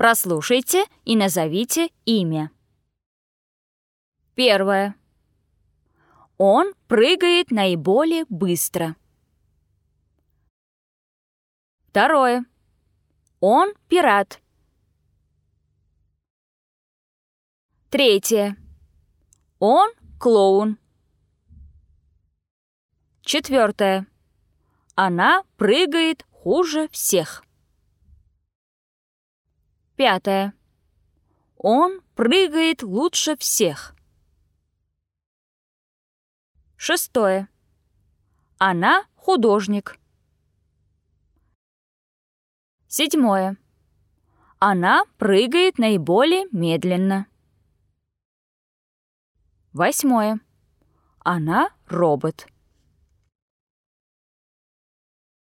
Прослушайте и назовите имя. Первое. Он прыгает наиболее быстро. Второе. Он пират. Третье. Он клоун. Четвертое. Она прыгает хуже всех. Пятое. Он прыгает лучше всех. Шестое. Она художник. Седьмое. Она прыгает наиболее медленно. Восьмое. Она робот.